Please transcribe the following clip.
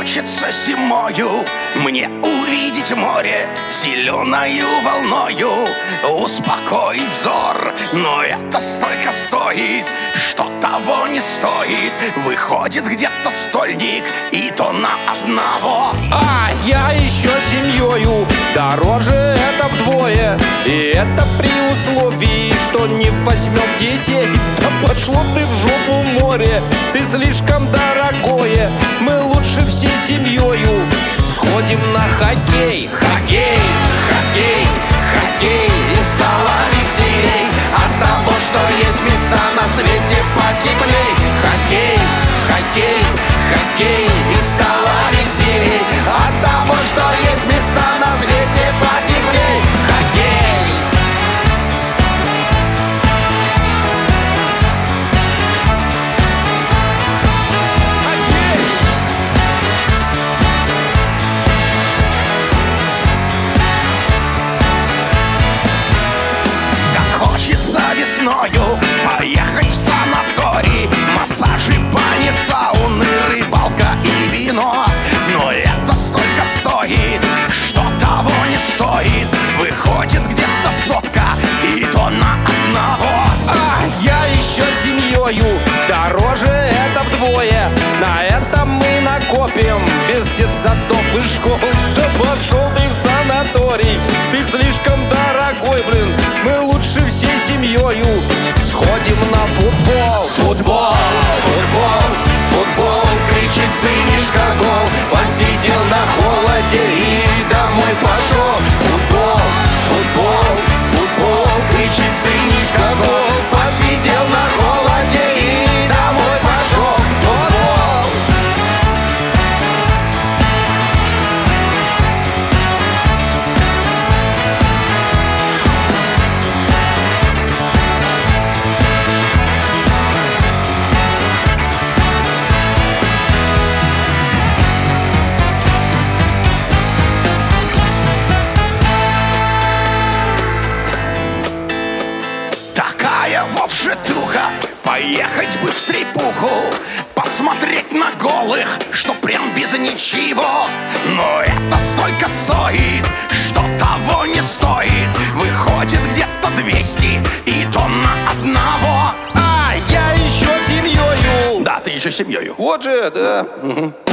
хочется зимою мне увидеть море зеленою волною, успокоить взор, но это столько стоит, что того не стоит. Выходит где-то стольник, и то на одного. А я еще семьёю, дороже это вдвое. И это при условии, что не возьмем детей. Да пошло ты в жопу море, ты слишком дорогое. Мы лучше всей семьёю сходим на хоккей. Хоккей, хоккей, хоккей, и стало веселей от того, что есть места на свете потеплей. Хоккей, хоккей, хоккей, и стало веселей от того, что есть места на свете потеплей. Хоккей. Хочется весною поехать в санаторий, массажи, бани, сауны, рыбалка и вино. Но это столько стоит, что того не стоит. Выходит где-то сотка, и то на одного. А я еще семьёю, дороже это вдвое. На этом мы накопим без детсадов и школ. Да пошел ты в санаторий, ты слишком дорогой, блин. Мы лучше всей семьёю сходим на футбол. Футбол, футбол, футбол, кричит сынишка гол. Посидел на холоде и домой пошел. Футбол, футбол, футбол, кричит сынишка гол. Посидел на холоде и домой пошел. Футбол. Такая вот житуха, поехать бы в стрипуху, посмотреть на голых, что прям без ничего. Но это столько стоит, что того не стоит. Выходит где-то 200, и то на одного. А я еще семьёю. Да, ты еще семьёю. Вот же, да.